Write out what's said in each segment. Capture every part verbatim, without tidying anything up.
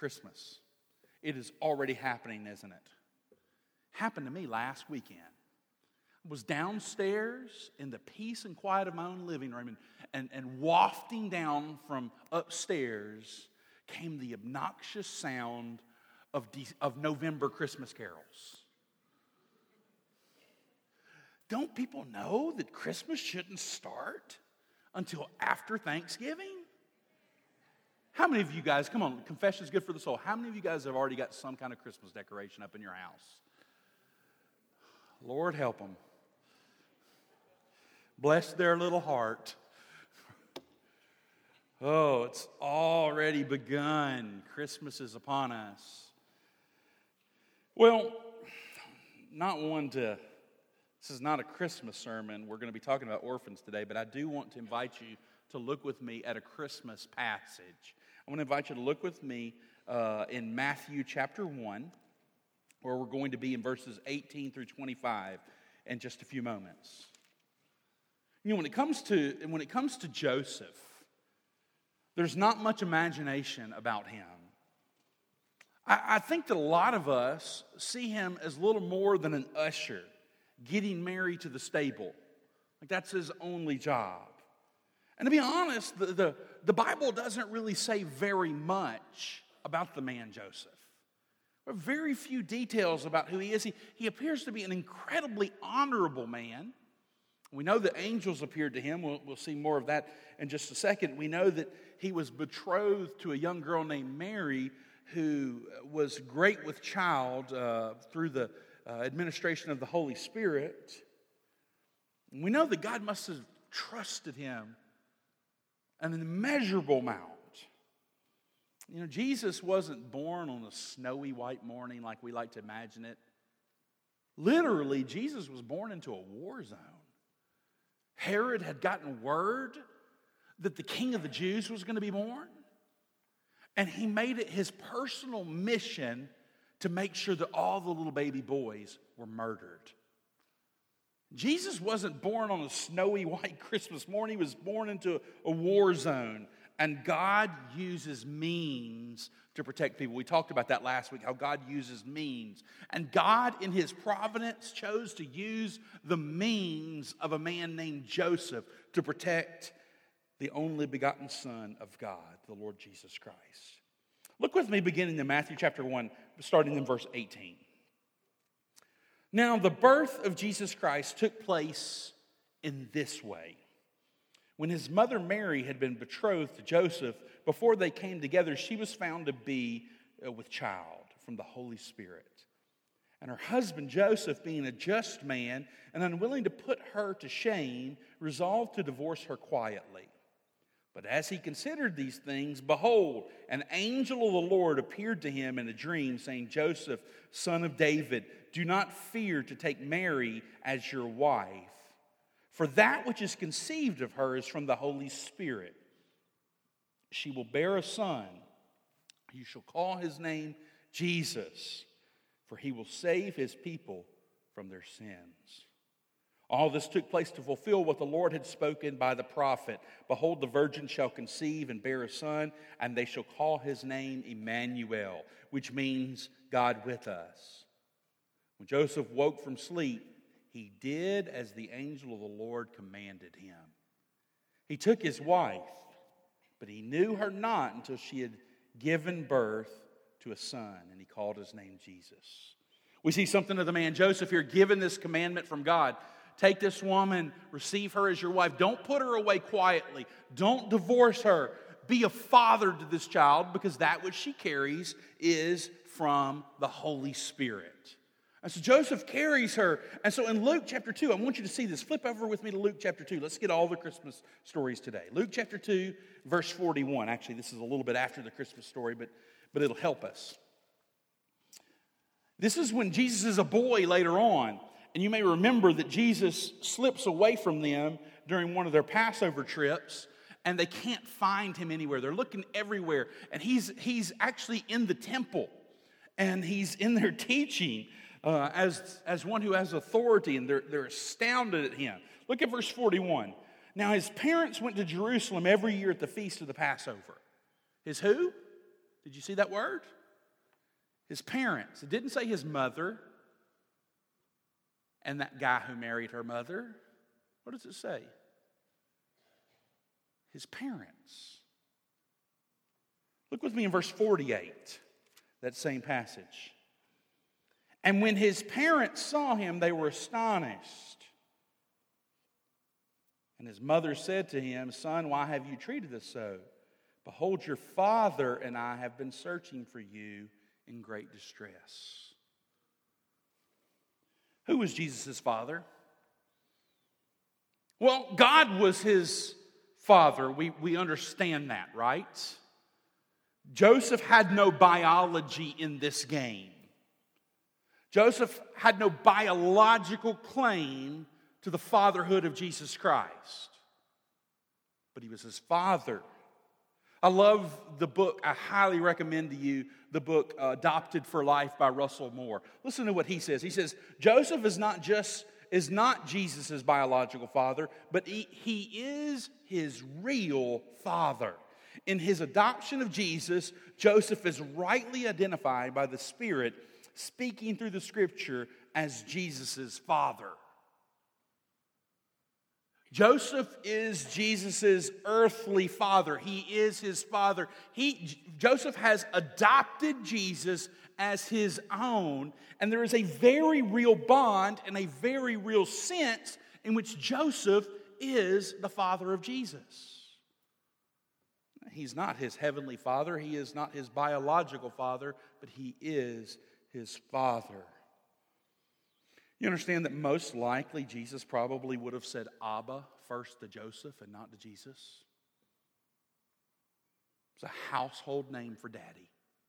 Christmas. It is already happening, isn't it? Happened to me last weekend. I was downstairs in the peace and quiet of my own living room, and, and, and wafting down from upstairs came the obnoxious sound of, de- of November Christmas carols. Don't people know that Christmas shouldn't start until after Thanksgiving? How many of you guys, come on, confession is good for the soul. How many of you guys have already got some kind of Christmas decoration up in your house? Lord help them. Bless their little heart. Oh, it's already begun. Christmas is upon us. Well, not one to, this is not a Christmas sermon. We're going to be talking about orphans today, but I do want to invite you to look with me at a Christmas passage. I want to invite you to look with me uh, in Matthew chapter one, where we're going to be in verses eighteen through twenty-five in just a few moments. You know, when it comes to when it comes to Joseph, there's not much imagination about him. I, I think that a lot of us see him as little more than an usher getting married to the stable. Like that's his only job. And to be honest, the, the, the Bible doesn't really say very much about the man Joseph. There are very few details about who he is. He, he appears to be an incredibly honorable man. We know that angels appeared to him. We'll, we'll see more of that in just a second. We know that he was betrothed to a young girl named Mary who was great with child uh, through the uh, administration of the Holy Spirit. And we know that God must have trusted him an immeasurable amount. You know, Jesus wasn't born on a snowy white morning like we like to imagine it. Literally, Jesus was born into a war zone. Herod had gotten word that the king of the Jews was going to be born, and he made it his personal mission to make sure that all the little baby boys were murdered. Jesus wasn't born on a snowy white Christmas morning. He was born into a war zone. And God uses means to protect people. We talked about that last week, how God uses means. And God, in his providence, chose to use the means of a man named Joseph to protect the only begotten Son of God, the Lord Jesus Christ. Look with me beginning in Matthew chapter one, starting in verse eighteen. Now, the birth of Jesus Christ took place in this way. When his mother Mary had been betrothed to Joseph, before they came together, she was found to be with child from the Holy Spirit. And her husband Joseph, being a just man and unwilling to put her to shame, resolved to divorce her quietly. But as he considered these things, behold, an angel of the Lord appeared to him in a dream, saying, Joseph, son of David, do not fear to take Mary as your wife. For that which is conceived of her is from the Holy Spirit. She will bear a son. You shall call his name Jesus, for he will save his people from their sins. All this took place to fulfill what the Lord had spoken by the prophet. Behold, the virgin shall conceive and bear a son, and they shall call his name Emmanuel, which means God with us. When Joseph woke from sleep, he did as the angel of the Lord commanded him. He took his wife, but he knew her not until she had given birth to a son, and he called his name Jesus. We see something of the man Joseph here given this commandment from God. Take this woman, receive her as your wife. Don't put her away quietly. Don't divorce her. Be a father to this child, because that which she carries is from the Holy Spirit. And so Joseph carries her. And so in Luke chapter two, I want you to see this. Flip over with me to Luke chapter two. Let's get all the Christmas stories today. Luke chapter two, verse forty-one. Actually, this is a little bit after the Christmas story, but, but it'll help us. This is when Jesus is a boy later on. And you may remember that Jesus slips away from them during one of their Passover trips, and they can't find him anywhere. They're looking everywhere. And he's, he's actually in the temple, and he's in there teaching. Uh, as, as one who has authority, and they're, they're astounded at him. Look at verse forty-one. Now his parents went to Jerusalem every year at the feast of the Passover. His who? Did you see that word? His parents. It didn't say his mother and that guy who married her mother. What does it say? His parents. Look with me in verse forty-eight, that same passage. And when his parents saw him, they were astonished. And his mother said to him, Son, why have you treated us so? Behold, your father and I have been searching for you in great distress. Who was Jesus' father? Well, God was his father. We, we understand that, right? Joseph had no biology in this game. Joseph had no biological claim to the fatherhood of Jesus Christ. But he was his father. I love the book, I highly recommend to you the book uh, Adopted for Life by Russell Moore. Listen to what he says. He says, Joseph is not just, is not Jesus' biological father, but he, he is his real father. In his adoption of Jesus, Joseph is rightly identified by the Spirit speaking through the Scripture as Jesus' father. Joseph is Jesus' earthly father. He is his father. He, Joseph has adopted Jesus as his own, and there is a very real bond and a very real sense in which Joseph is the father of Jesus. He's not his heavenly father. He is not his biological father, but he is his father. You understand that most likely Jesus probably would have said Abba first to Joseph and not to Jesus. It's a household name for daddy.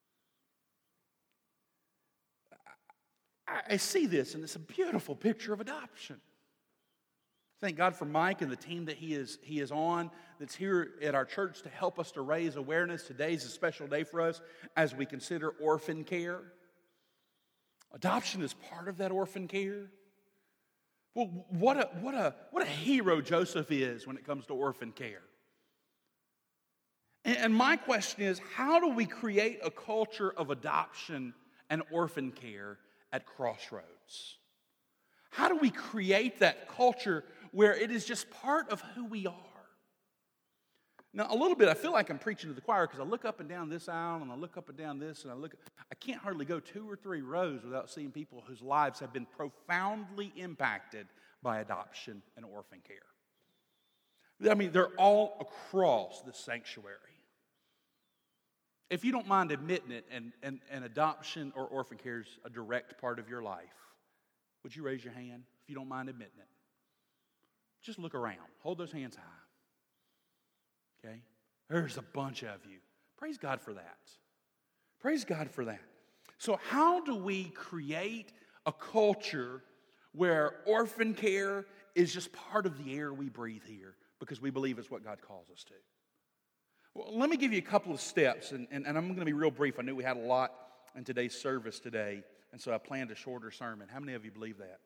I, I see this, and it's a beautiful picture of adoption. Thank God for Mike and the team that he is, he is on, that's here at our church to help us to raise awareness. Today's a special day for us as we consider orphan care. Adoption is part of that orphan care. Well, what a, what a, what a hero Joseph is when it comes to orphan care. And, and my question is, how do we create a culture of adoption and orphan care at Crossroads? How do we create that culture where it is just part of who we are? Now, a little bit, I feel like I'm preaching to the choir because I look up and down this aisle and I look up and down this and I look, I can't hardly go two or three rows without seeing people whose lives have been profoundly impacted by adoption and orphan care. I mean, they're all across the sanctuary. If you don't mind admitting it, and, and, and adoption or orphan care is a direct part of your life, would you raise your hand if you don't mind admitting it? Just look around. Hold those hands high. Okay? There's a bunch of you. Praise God for that. Praise God for that. So how do we create a culture where orphan care is just part of the air we breathe here because we believe it's what God calls us to? Well, let me give you a couple of steps, and, and, and I'm going to be real brief. I knew we had a lot in today's service today, and so I planned a shorter sermon. How many of you believe that?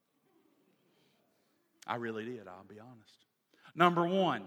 I really did, I'll be honest. Number one,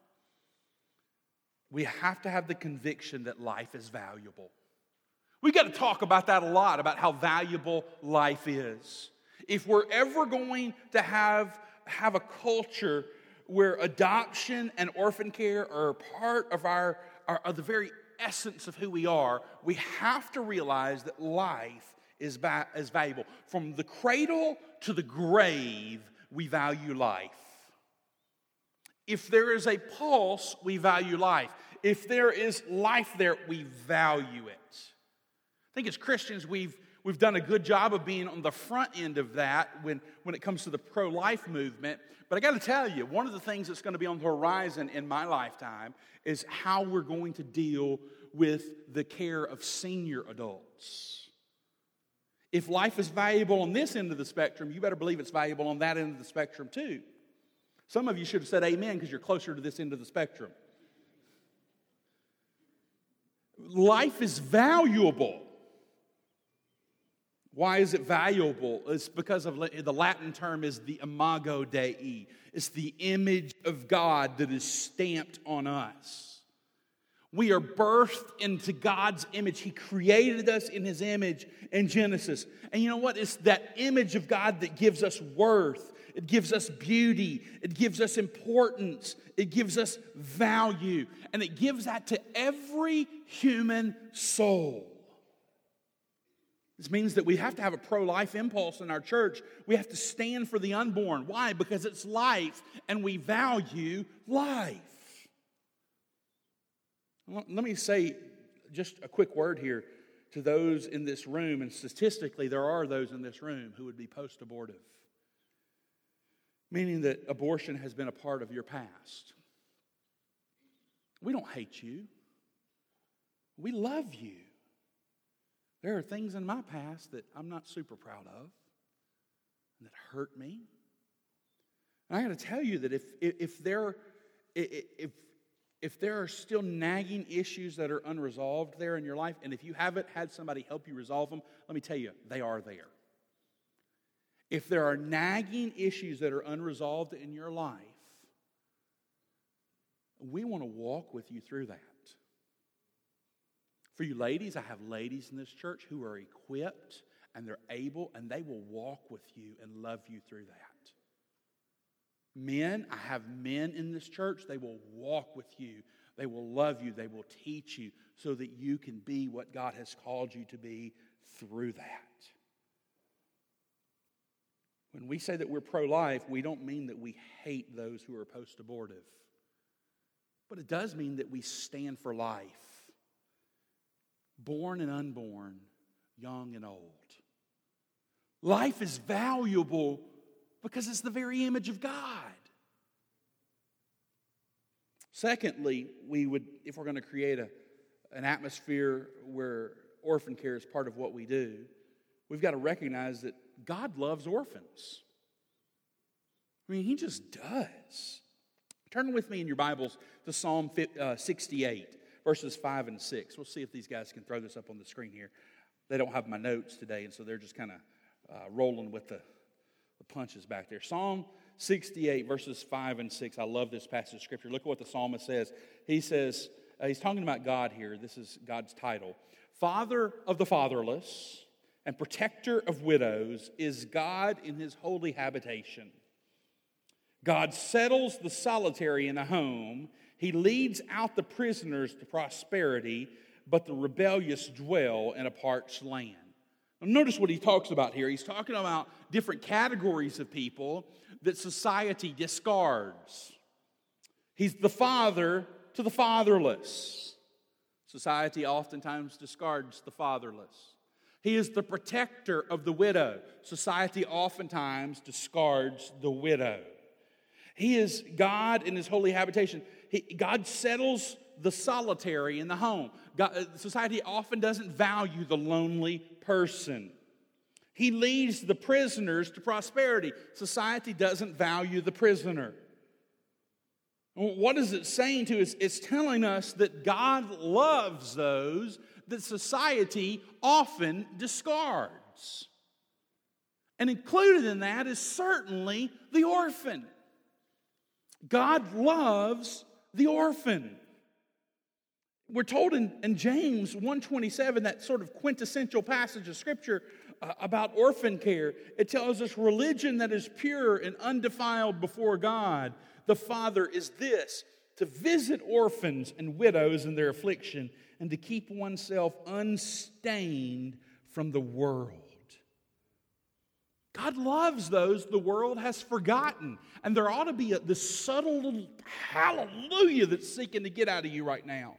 we have to have the conviction that life is valuable. We've got to talk about that a lot, about how valuable life is. If we're ever going to have, have a culture where adoption and orphan care are part of our, are, are the very essence of who we are, we have to realize that life is, va- is valuable. From the cradle to the grave, we value life. If there is a pulse, we value life. If there is life there, we value it. I think as Christians, we've, we've done a good job of being on the front end of that when, when it comes to the pro-life movement. But I got to tell you, one of the things that's going to be on the horizon in my lifetime is how we're going to deal with the care of senior adults. If life is valuable on this end of the spectrum, you better believe it's valuable on that end of the spectrum too. Some of you should have said amen because you're closer to this end of the spectrum. Life is valuable. Why is it valuable? It's because of the Latin term is the imago Dei. It's the image of God that is stamped on us. We are birthed into God's image. He created us in His image in Genesis. And you know what? It's that image of God that gives us worth. It gives us beauty. It gives us importance. It gives us value. And it gives that to every human soul. This means that we have to have a pro-life impulse in our church. We have to stand for the unborn. Why? Because it's life, and we value life. Let me say just a quick word here to those in this room, and statistically there are those in this room who would be post-abortive, meaning that abortion has been a part of your past. We don't hate you. We love you. There are things in my past that I'm not super proud of, that hurt me. And I got to tell you that if if there if if there are still nagging issues that are unresolved there in your life, and if you haven't had somebody help you resolve them, let me tell you, they are there. If there are nagging issues that are unresolved in your life, we want to walk with you through that. For you ladies, I have ladies in this church who are equipped and they're able, and they will walk with you and love you through that. Men, I have men in this church, they will walk with you. They will love you. They will teach you so that you can be what God has called you to be through that. When we say that we're pro-life, we don't mean that we hate those who are post-abortive. But it does mean that we stand for life. Born and unborn, young and old. Life is valuable because it's the very image of God. Secondly, we would, if we're going to create a, an atmosphere where orphan care is part of what we do, we've got to recognize that God loves orphans. I mean, He just does. Turn with me in your Bibles to Psalm sixty-eight, verses five and six. We'll see if these guys can throw this up on the screen here. They don't have my notes today, and so they're just kind of uh, rolling with the, the punches back there. Psalm sixty-eight, verses five and six. I love this passage of Scripture. Look at what the psalmist says. He says, uh, he's talking about God here. This is God's title. Father of the fatherless and protector of widows is God in His holy habitation. God settles the solitary in a home. He leads out the prisoners to prosperity, but the rebellious dwell in a parched land. Now notice what he talks about here. He's talking about different categories of people that society discards. He's the father to the fatherless. Society oftentimes discards the fatherless. He is the protector of the widow. Society oftentimes discards the widow. He is God in His holy habitation. He, God settles the solitary in the home. God, society often doesn't value the lonely person. He leads the prisoners to prosperity. Society doesn't value the prisoner. What is it saying to us? It's telling us that God loves those that society often discards. And included in that is certainly the orphan. God loves the orphan. We're told in, in James one twenty-seven, that sort of quintessential passage of Scripture uh, about orphan care. It tells us religion that is pure and undefiled before God, the Father, is this: to visit orphans and widows in their affliction and to keep oneself unstained from the world. God loves those the world has forgotten. And there ought to be a, this subtle little hallelujah that's seeking to get out of you right now.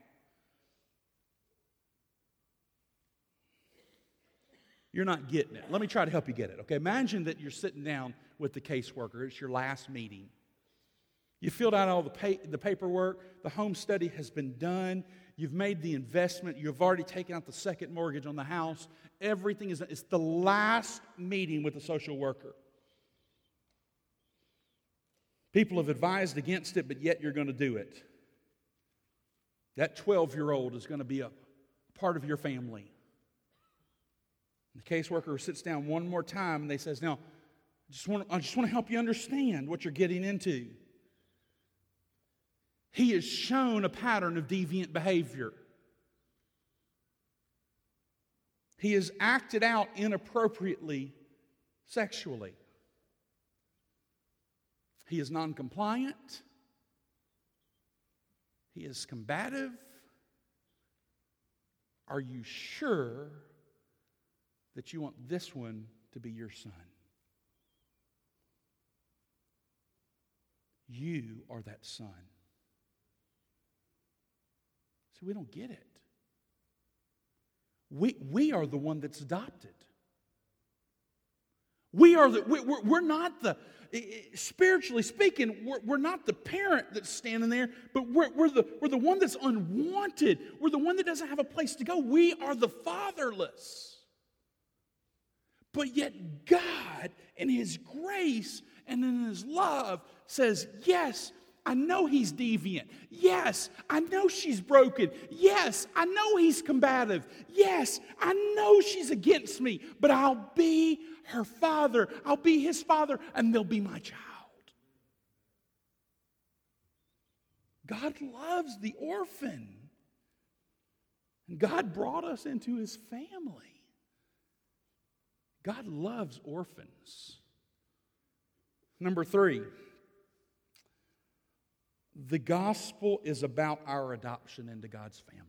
You're not getting it. Let me try to help you get it. Okay, imagine that you're sitting down with the caseworker. It's your last meeting. You filled out all the, pay, the paperwork. The home study has been done. You've made the investment. You've already taken out the second mortgage on the house. Everything is, it's the last meeting with the social worker. People have advised against it, but yet you're going to do it. That twelve-year-old is going to be a part of your family. The caseworker sits down one more time and they says, now, I just want, I just want to help you understand what you're getting into. he has shown a pattern of deviant behavior. He has acted out inappropriately sexually. He is non-compliant. He is combative. Are you sure that you want this one to be your son? You are that son. See, we don't get it. We, we are the one that's adopted. We are the, we, we're, we're not the, spiritually speaking, we're, we're not the parent that's standing there, but we're, we're, the, we're the one that's unwanted. We're the one that doesn't have a place to go. We are the fatherless. But yet God, in His grace and in His love, says, yes, I know he's deviant. Yes, I know she's broken. Yes, I know he's combative. Yes, I know she's against me. But I'll be her father. I'll be his father, and they'll be my child. God loves the orphan. And God brought us into His family. God loves orphans. Number three. The gospel is about our adoption into God's family.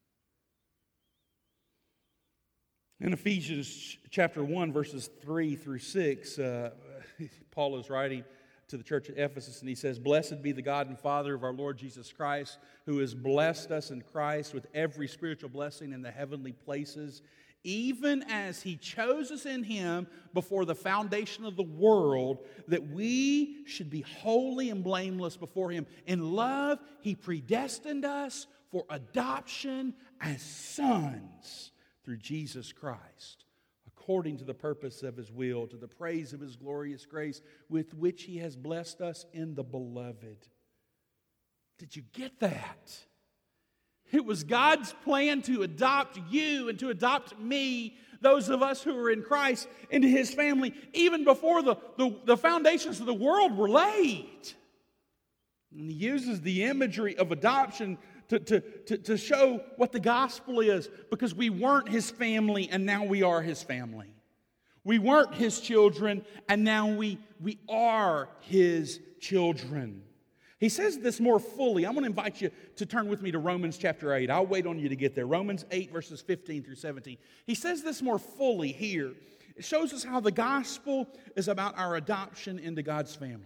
In Ephesians chapter one, verses three through six, uh, Paul is writing to the church at Ephesus, and he says, "Blessed be the God and Father of our Lord Jesus Christ, who has blessed us in Christ with every spiritual blessing in the heavenly places, even as He chose us in Him before the foundation of the world, that we should be holy and blameless before Him. In love, He predestined us for adoption as sons through Jesus Christ, according to the purpose of His will, to the praise of His glorious grace, with which He has blessed us in the Beloved." Did you get that? It was God's plan to adopt you and to adopt me, those of us who are in Christ, into His family, even before the, the, the foundations of the world were laid. And He uses the imagery of adoption to, to, to, to show what the gospel is, because we weren't His family and now we are His family. We weren't His children and now we, we are His children. He says this more fully. I'm going to invite you to turn with me to Romans chapter eight. I'll wait on you to get there. Romans eight, verses fifteen through seventeen. He says this more fully here. It shows us how the gospel is about our adoption into God's family.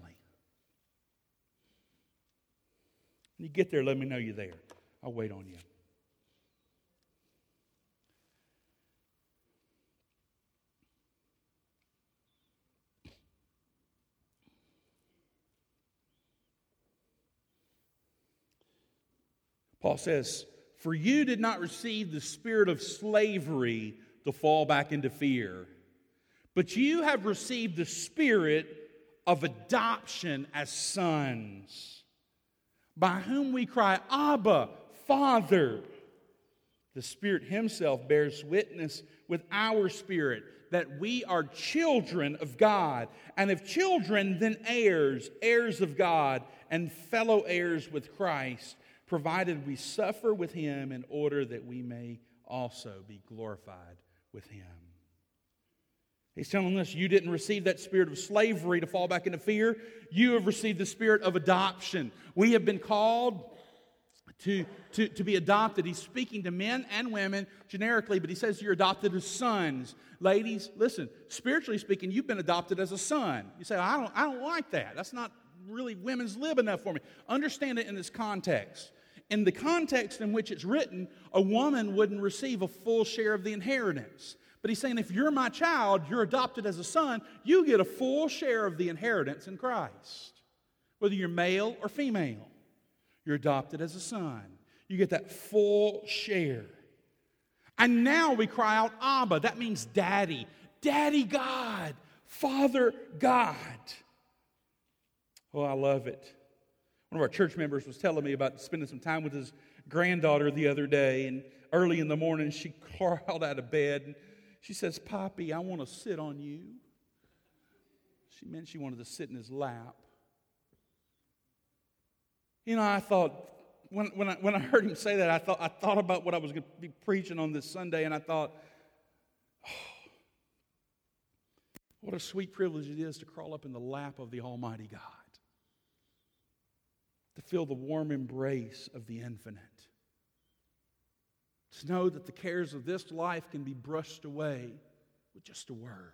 When you get there, let me know you're there. I'll wait on you. Paul says, "For you did not receive the spirit of slavery to fall back into fear, but you have received the spirit of adoption as sons, by whom we cry, 'Abba, Father.' The Spirit Himself bears witness with our spirit that we are children of God, and if children, then heirs, heirs of God, and fellow heirs with Christ, provided we suffer with Him in order that we may also be glorified with Him." He's telling us you didn't receive that spirit of slavery to fall back into fear. You have received the spirit of adoption. We have been called to, to, to be adopted. He's speaking to men and women generically, but he says you're adopted as sons. Ladies, listen, spiritually speaking, you've been adopted as a son. You say, I don't, I don't like that. That's not really women's lib enough for me. Understand it in this context. In the context in which it's written, a woman wouldn't receive a full share of the inheritance. But he's saying, if you're my child, you're adopted as a son, you get a full share of the inheritance in Christ. Whether you're male or female, you're adopted as a son. You get that full share. And now we cry out, Abba. That means Daddy. Daddy God. Father God. Oh, I love it. One of our church members was telling me about spending some time with his granddaughter the other day, and early in the morning she crawled out of bed and she says, "Poppy, I want to sit on you." She meant she wanted to sit in his lap. You know, I thought, when, when, I, when I heard him say that, I thought, I thought about what I was going to be preaching on this Sunday, and I thought, oh, what a sweet privilege it is to crawl up in the lap of the Almighty God, to feel the warm embrace of the infinite, to know that the cares of this life can be brushed away with just a word,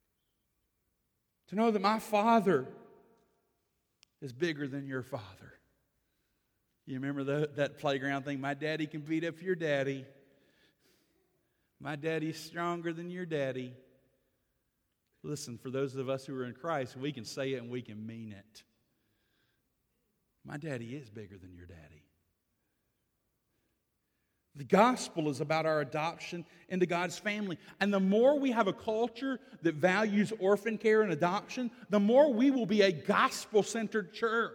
to know that my Father is bigger than your father. You remember the, that playground thing? My daddy can beat up your daddy. My daddy's stronger than your daddy. Listen, for those of us who are in Christ, we can say it and we can mean it. My daddy is bigger than your daddy. The gospel is about our adoption into God's family. And the more we have a culture that values orphan care and adoption, the more we will be a gospel-centered church.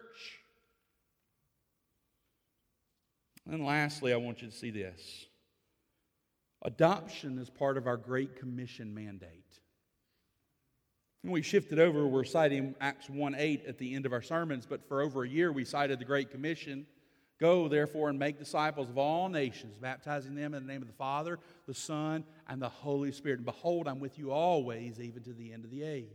And lastly, I want you to see this. Adoption is part of our Great Commission mandate. And we shifted over, we're citing Acts one eight at the end of our sermons, but for over a year we cited the Great Commission. Go, therefore, and make disciples of all nations, baptizing them in the name of the Father, the Son, and the Holy Spirit. And behold, I'm with you always, even to the end of the age.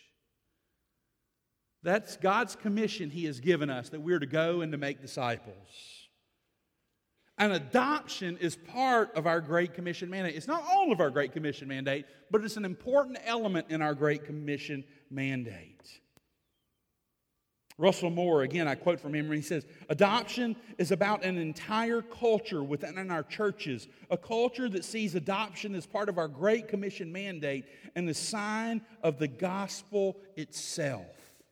That's God's commission He has given us, that we're to go and to make disciples. And adoption is part of our Great Commission mandate. It's not all of our Great Commission mandate, but it's an important element in our Great Commission mandate. Russell Moore, again, I quote from him, and he says, adoption is about an entire culture within our churches, a culture that sees adoption as part of our Great Commission mandate and the sign of the gospel itself.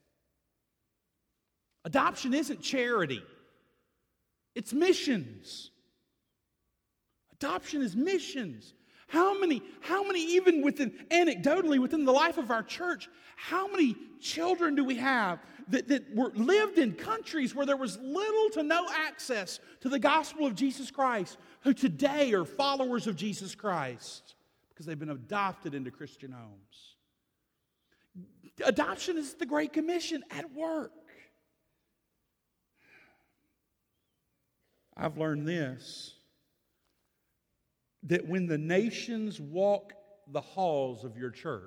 Adoption isn't charity. It's missions. Adoption is missions. How many, how many, even within, anecdotally, within the life of our church, how many children do we have that, that were lived in countries where there was little to no access to the gospel of Jesus Christ, who today are followers of Jesus Christ because they've been adopted into Christian homes? Adoption is the Great Commission at work. I've learned this, that when the nations walk the halls of your church,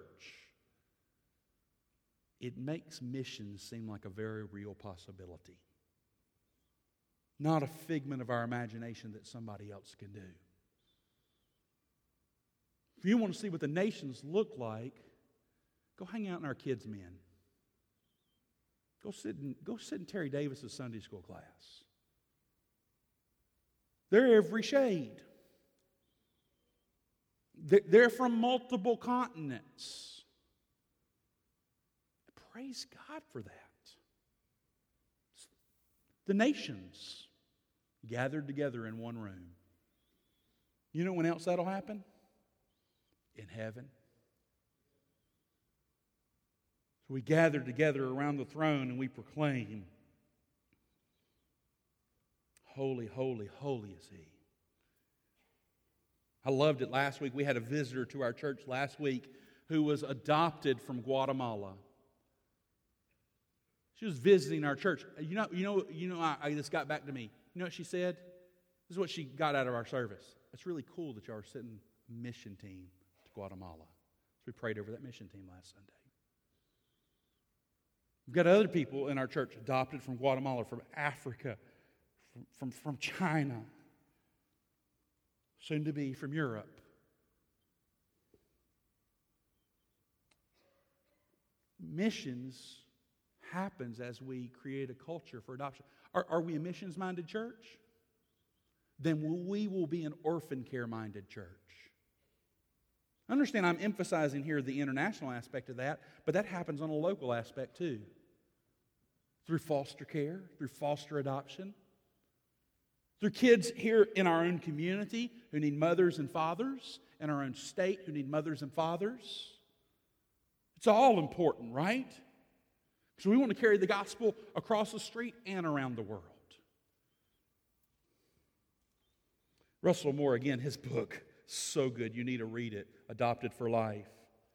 it makes missions seem like a very real possibility. Not a figment of our imagination that somebody else can do. If you want to see what the nations look like, go hang out in our kids' men. Go sit in, go sit in Terry Davis's Sunday school class. They're every shade. They're from multiple continents. Praise God for that. The nations gathered together in one room. You know when else that'll happen? In heaven. So we gather together around the throne and we proclaim, holy, holy, holy is He. I loved it last week. We had a visitor to our church last week who was adopted from Guatemala. She was visiting our church. You know, you know, you know. I, I, this got back to me. You know what she said? This is what she got out of our service. It's really cool that y'all are sending a mission team to Guatemala. So we prayed over that mission team last Sunday. We've got other people in our church adopted from Guatemala, from Africa, from, from, from China, soon to be from Europe. Missions happens as we create a culture for adoption. Are, are we a missions-minded church? Then we will be an orphan care-minded church. Understand, I'm emphasizing here the international aspect of that, but that happens on a local aspect too. Through foster care, through foster adoption, through kids here in our own community who need mothers and fathers, in our own state who need mothers and fathers. It's all important, right? Because we want to carry the gospel across the street and around the world. Russell Moore, again, his book, so good. You need to read it, Adopted for Life.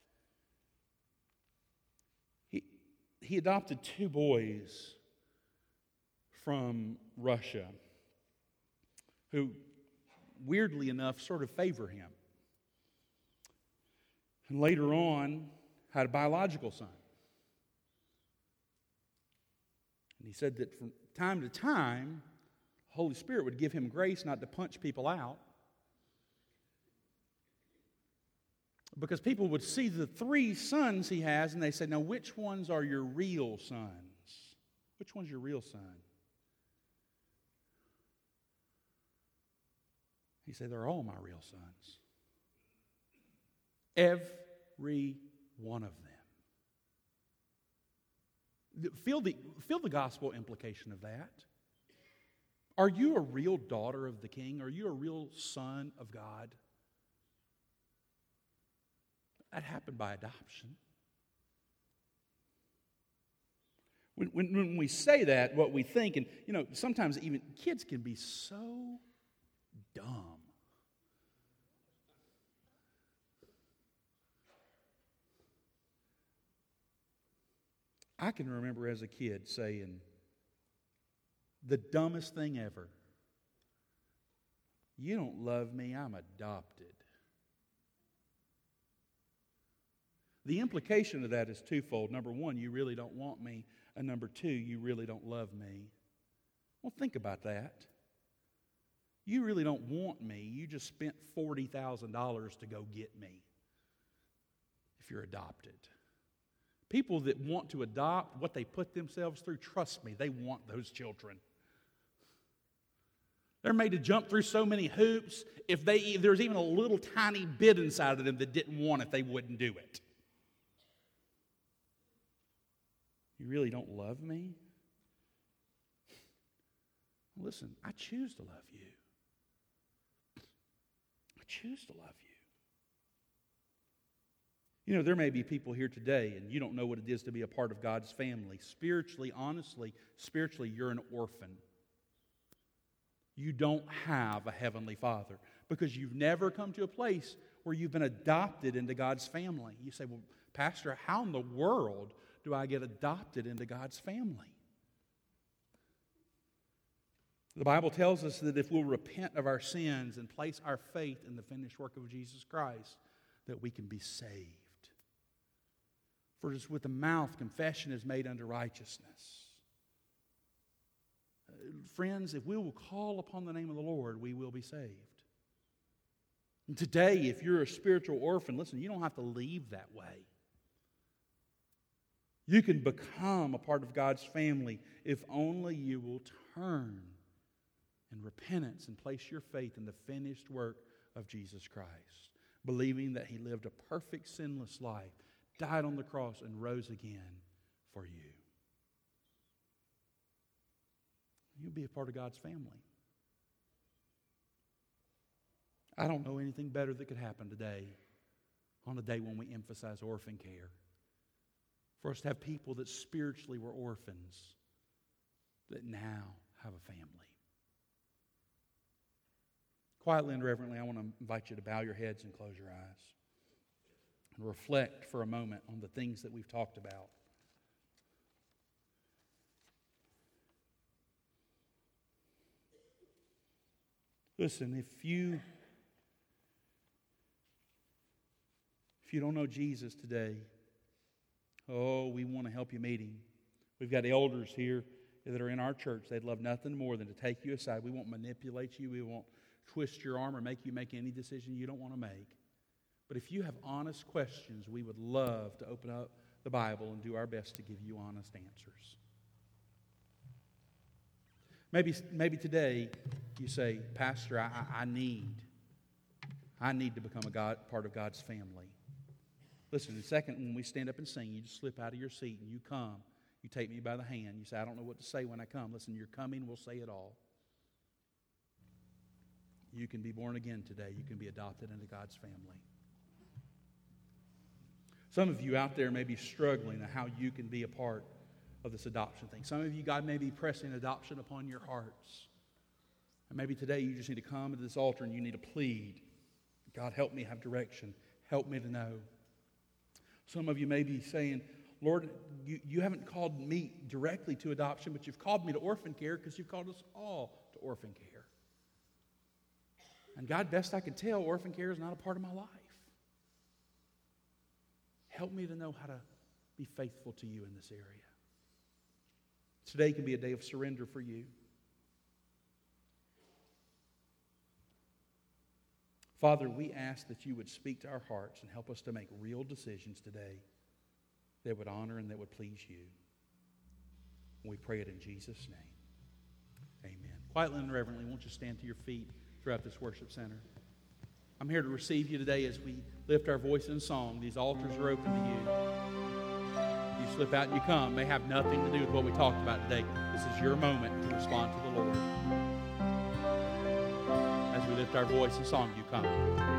He, he adopted two boys from Russia. who, weirdly enough, sort of favor him. And later on, had a biological son. And he said that from time to time, the Holy Spirit would give him grace not to punch people out. Because people would see the three sons he has, and they say, now which ones are your real sons? Which one's your real son? He said, they're all my real sons. Every one of them. Feel the, feel the gospel implication of that. Are you a real daughter of the King? Are you a real son of God? That happened by adoption. When, when, when we say that, what we think, and you know, sometimes even kids can be so dumb. I can remember as a kid saying, the dumbest thing ever. You don't love me, I'm adopted. The implication of that is twofold. Number one, you really don't want me. And number two, you really don't love me. Well, think about that. You really don't want me. You just spent forty thousand dollars to go get me if you're adopted. People that want to adopt what they put themselves through, trust me, they want those children. They're made to jump through so many hoops. If they, if there's even a little tiny bit inside of them that didn't want it, they wouldn't do it. You really don't love me? Listen, I choose to love you. I choose to love you. You know, there may be people here today and you don't know what it is to be a part of God's family. Spiritually, honestly, spiritually, you're an orphan. You don't have a heavenly Father because you've never come to a place where you've been adopted into God's family. You say, well, Pastor, how in the world do I get adopted into God's family? The Bible tells us that if we'll repent of our sins and place our faith in the finished work of Jesus Christ, that we can be saved. For it's with the mouth confession is made unto righteousness. Uh, friends, if we will call upon the name of the Lord, we will be saved. And today, if you're a spiritual orphan, listen, you don't have to leave that way. You can become a part of God's family if only you will turn in repentance and place your faith in the finished work of Jesus Christ, believing that He lived a perfect, sinless life, died on the cross, and rose again for you. You'll be a part of God's family. I don't know anything better that could happen today on a day when we emphasize orphan care. For us to have people that spiritually were orphans that now have a family. Quietly and reverently, I want to invite you to bow your heads and close your eyes and reflect for a moment on the things that we've talked about. Listen, if you if you don't know Jesus today, oh, we want to help you meet Him. We've got elders here that are in our church. They'd love nothing more than to take you aside. We won't manipulate you. We won't twist your arm or make you make any decision you don't want to make. But if you have honest questions, we would love to open up the Bible and do our best to give you honest answers. Maybe, maybe today you say, Pastor, I, I need, I need to become a God, part of God's family. Listen, in a second, when we stand up and sing, you just slip out of your seat and you come. You take me by the hand. You say, I don't know what to say when I come. Listen, you're coming, we'll say it all. You can be born again today. You can be adopted into God's family. Some of you out there may be struggling on how you can be a part of this adoption thing. Some of you, God may be pressing adoption upon your hearts. And maybe today you just need to come to this altar and you need to plead, God, help me have direction. Help me to know. Some of you may be saying, Lord, you, you haven't called me directly to adoption, but you've called me to orphan care because you've called us all to orphan care. And God, best I can tell, orphan care is not a part of my life. Help me to know how to be faithful to you in this area. Today can be a day of surrender for you. Father, we ask that you would speak to our hearts and help us to make real decisions today that would honor and that would please you. We pray it in Jesus' name. Amen. Quietly and reverently, won't you stand to your feet throughout this worship center? I'm here to receive you today as we lift our voice in song. These altars are open to you. You slip out and you come. They have nothing to do with what we talked about today. This is your moment to respond to the Lord. As we lift our voice in song, you come.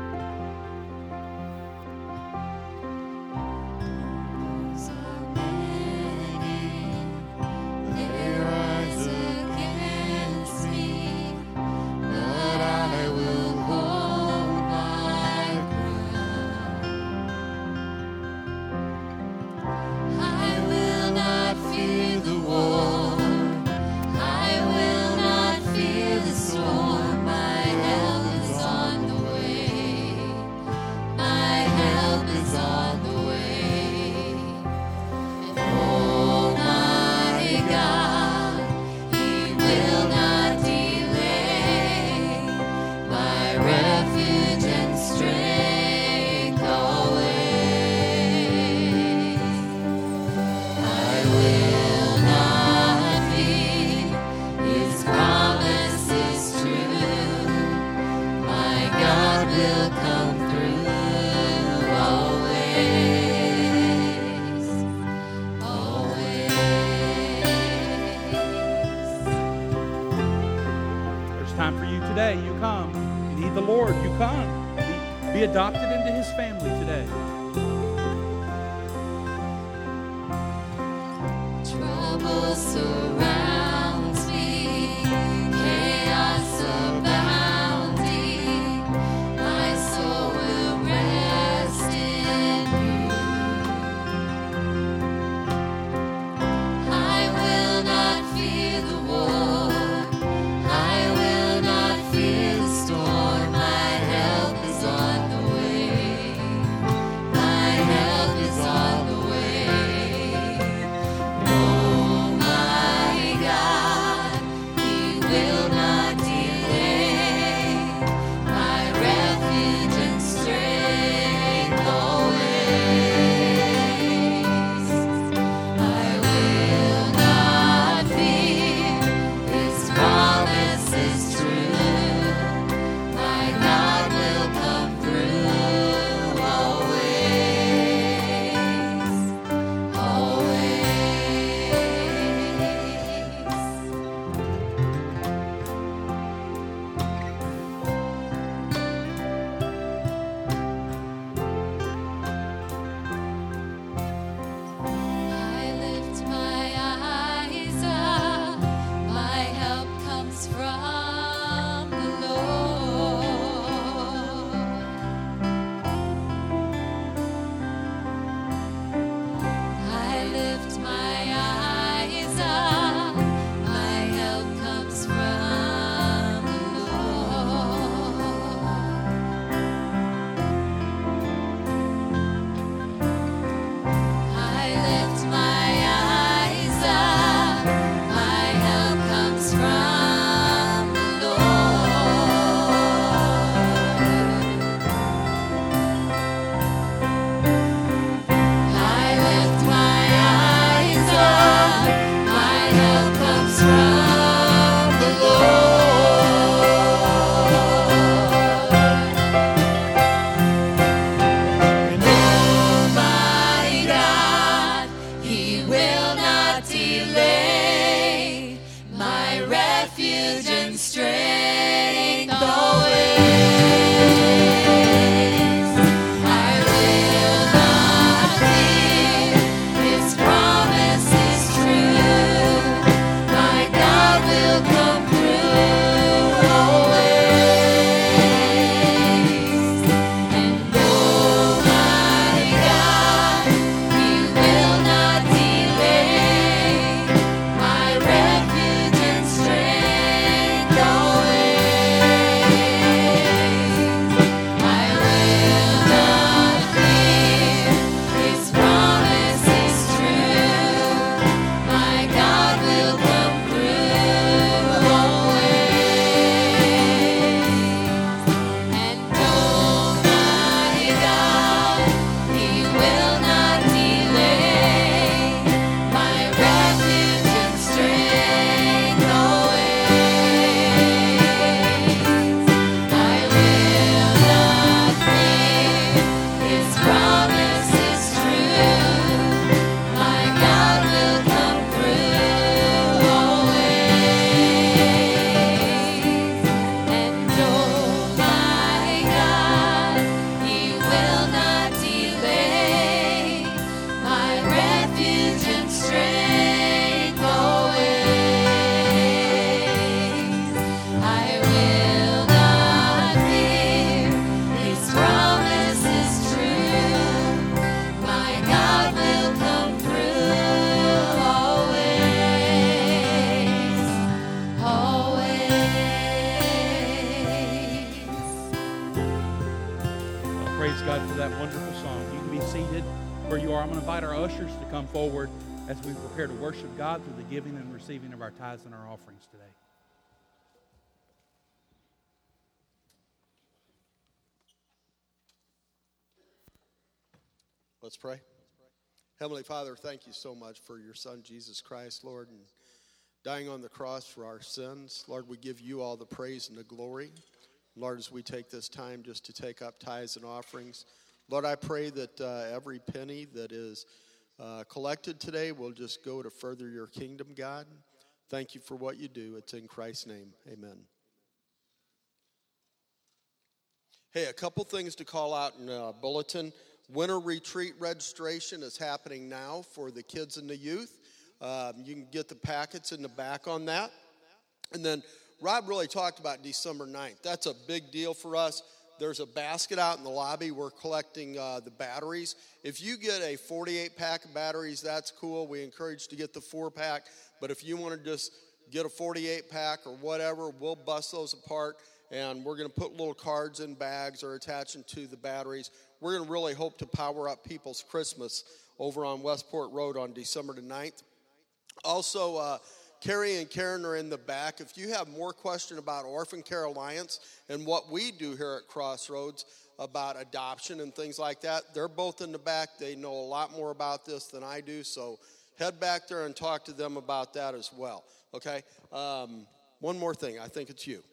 Be adopted into his family today. Trouble surrounds me, chaos abounding. My soul will rest in you. I will not fear the war. I will not fear the storm. My help is on the way. My help is on the way. Oh, my that wonderful song. You can be seated where you are. I'm going to invite our ushers to come forward as we prepare to worship God through the giving and receiving of our tithes and our offerings today. Let's pray. Heavenly Father, thank you so much for your Son, Jesus Christ, Lord, and dying on the cross for our sins. Lord, we give you all the praise and the glory. Lord, as we take this time just to take up tithes and offerings, Lord, I pray that uh, every penny that is uh, collected today will just go to further your kingdom, God. Thank you for what you do. It's in Christ's name. Amen. Hey, a couple things to call out in a bulletin. Winter retreat registration is happening now for the kids and the youth. Um, you can get the packets in the back on that. And then Rob really talked about December ninth. That's a big deal for us. There's a basket out in the lobby. We're collecting uh, the batteries. If you get a forty-eight pack of batteries, that's cool. We encourage you to get the four pack. But if you want to just get a forty-eight pack or whatever, we'll bust those apart. And we're going to put little cards in bags or attach them to the batteries. We're going to really hope to power up people's Christmas over on Westport Road on December the ninth. Also, uh, Carrie and Karen are in the back. If you have more question about Orphan Care Alliance and what we do here at Crossroads about adoption and things like that, they're both in the back. They know a lot more about this than I do, so head back there and talk to them about that as well, okay? Um, one more thing. I think it's you.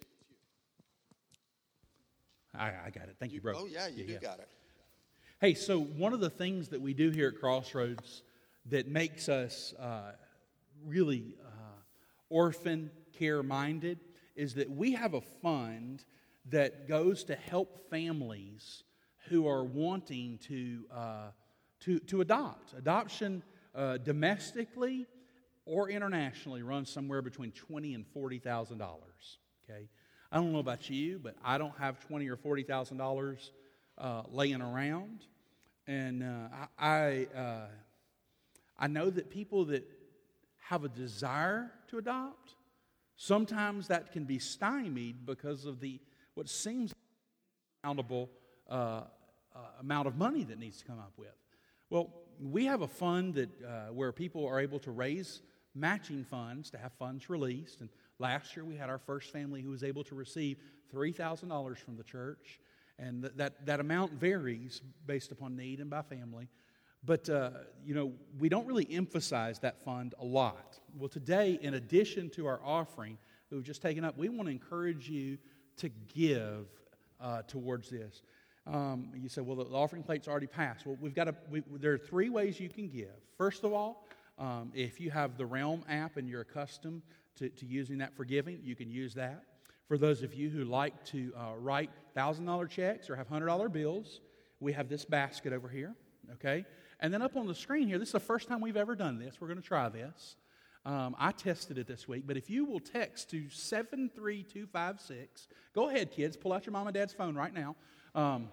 I, I got it. Thank you, you bro. Oh, yeah, you yeah, do yeah. got it. Hey, so one of the things that we do here at Crossroads that makes us uh, really uh, orphan care minded is that we have a fund that goes to help families who are wanting to uh, to, to adopt. Adoption uh, domestically or internationally runs somewhere between twenty and forty thousand dollars. Okay, I don't know about you, but I don't have twenty or forty thousand dollars uh, laying around, and uh, I I, uh, I know that people that have a desire to adopt, sometimes that can be stymied because of the what seems accountable uh, uh, amount of money that needs to come up with. Well, we have a fund that uh, where people are able to raise matching funds to have funds released. And last year we had our first family who was able to receive three thousand dollars from the church. And th- that, that amount varies based upon need and by family. But, uh, you know, we don't really emphasize that fund a lot. Well, today, in addition to our offering that we've just taken up, we want to encourage you to give uh, towards this. Um, you say, well, the offering plate's already passed. Well, we've got a, we, there are three ways you can give. First of all, um, if you have the Realm app and you're accustomed to, to using that for giving, you can use that. For those of you who like to uh, write one thousand dollars checks or have one hundred dollars bills, we have this basket over here, okay? And then up on the screen here, this is the first time we've ever done this. We're going to try this. Um, I tested it this week, but if you will text to seven three two five six, go ahead, kids, pull out your mom and dad's phone right now. Um,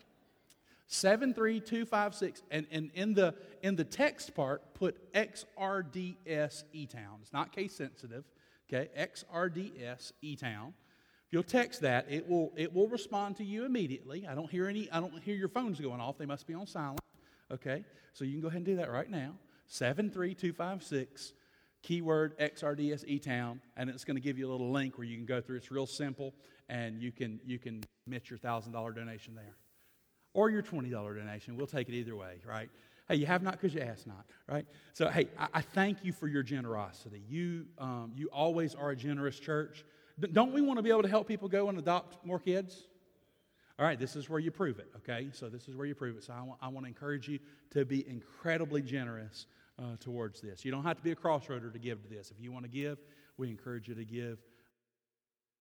seven three two five six, and, and in the in the text part, put X R D S E-Town. It's not case sensitive, okay? X R D S E-Town. If you'll text that, it will it will respond to you immediately. I don't hear any. I don't hear your phones going off. They must be on silent. Okay, so you can go ahead and do that right now. seven three two five six, keyword X R D S E-Town, and it's going to give you a little link where you can go through. It's real simple, and you can you can submit your one thousand dollars donation there. Or your twenty dollars donation. We'll take it either way, right? Hey, you have not because you ask not, right? So, hey, I, I thank you for your generosity. You um, you always are a generous church. D- don't we want to be able to help people go and adopt more kids? All right, this is where you prove it, okay? So this is where you prove it. So I want, I want to encourage you to be incredibly generous uh, towards this. You don't have to be a crossroader to give to this. If you want to give, we encourage you to give